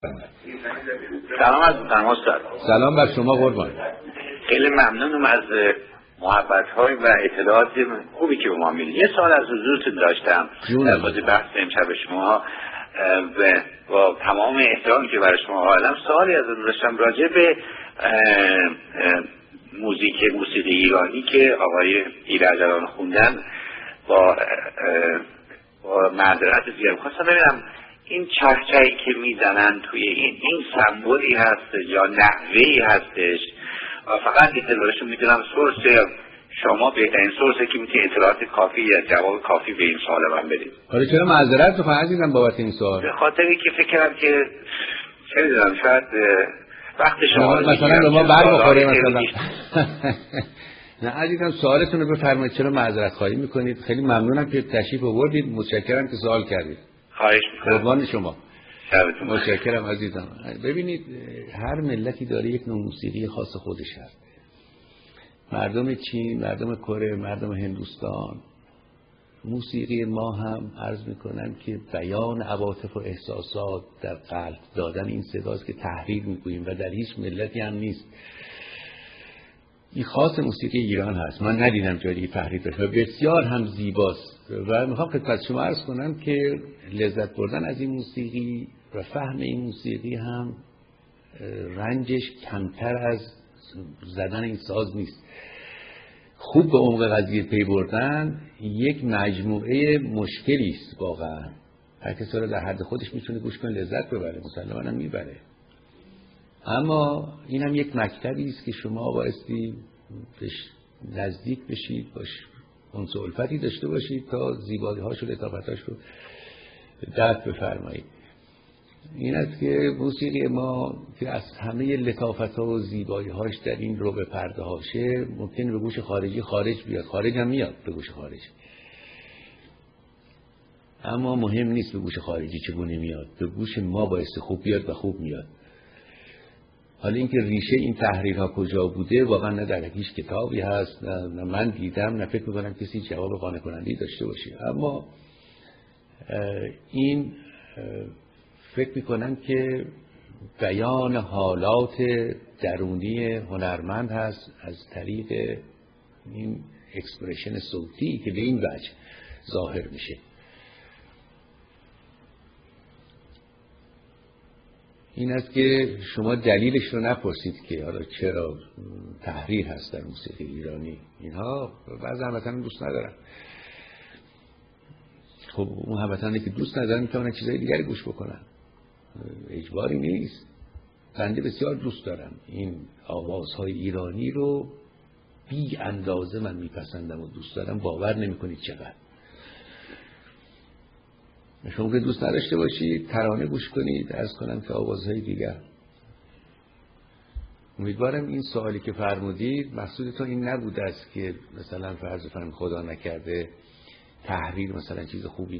سلام از استاد. سلام بر شما قربان. خیلی ممنونم از محبت‌های و اطلاعات خوبی که به ما میدید. یه سوال از حضورتون داشتم در مورد بحث امشب شما و با تمام احترامی که برای شما قائلم، سوالی ازتون داشتم راجع به موسیقی ایرانی که آقای ایرجان خوندن. با معذرت زیاد خواستم ببینم این چهچهی که میزنن توی این سمبولی هست یا نحوهی هستش؟ فقط اطلاعاتشون میدونم سورس شما بهترین سورسه که میتونی اطلاعات کافی یا جواب کافی به این سوال من بدید. حالا چرا معذرت بخوام عزیزم بابت این سوال؟ به خاطری که فکر کردم که چه میدونم شاید وقت شما مثلا به ما بر بخوره مثلا. نه عزیزم سوالتون رو بفرمایید. چرا معذرت خواهی میکنید؟ خیلی ممنونم که تشریف آوردید. متشکرم که سوال کردید. خواهش میکنم. قربان شما. شبتون متشکرم عزیزم. ببینید هر ملتی داره یک نوع موسیقی خاص خودش هست. مردم چین، مردم کره، مردم هندوستان. موسیقی ما هم عرض میکنم که بیان عواطف و احساسات در قلب دادن این صداست که تحریر میگوییم و در هیچ ملتی هم نیست. این خاص موسیقی ایران هست. من ندیدم جایی تحریر بشه. بسیار هم زیباست و میخوام خدمت شما عرض کنم که لذت بردن از این موسیقی و فهم این موسیقی هم رنجش کمتر از زدن این ساز نیست. خوب به عمق قضیه پی بردن یک مجموعه مشکلی است واقعا. هر کسی رو در حد خودش میتونه گوش کنه لذت ببره، مسلماً هم میبره. اما این هم یک مکتبی است که شما بایستی بهش نزدیک بشید، باش انس و الفتی داشته باشید تا زیبایی‌هاش و لطافت‌هاش رو درک بفرمایید. این است که موسیقی ما که از همه لطافت‌ها و زیبایی‌هاش در این رو به پرده هاشه ممکنه به گوش خارجی خارج بیاد، خارج هم میاد به گوش خارج، اما مهم نیست به گوش خارجی چگونه میاد، به گوش ما بایستی خوب بیاد و خوب میاد. حالا اینکه ریشه این تحریرها کجا بوده واقعا نه در هیچ کتابی هست، نه من دیدم، نه فکر می‌کنم کسی جواب قانع کننده داشته باشه. اما این فکر می‌کنم که بیان حالات درونی هنرمند هست از طریق این اکسپرشن صوتی که به این وجه ظاهر میشه. این است که شما دلیلش رو نپرسید که حالا چرا تحریر هست در موسیقی ایرانی. اینها بعضی هموطنان دوست ندارن. خب اون هموطنانی که دوست ندارن میتونن چیزای دیگری گوش بکنن، اجباری نیست. بنده بسیار دوست دارم این آوازهای ایرانی رو، بی اندازه من میپسندم و دوست دارم، باور نمیکنید چقدر. شما که دوست نداشته باشید ترانه گوش کنید، عرض کنم که آوازهای دیگر. امیدوارم این سوالی که فرمودید مقصودتون این نبوده است که مثلا فرض کنم خدا نکرده تحریر مثلا چیز خوبی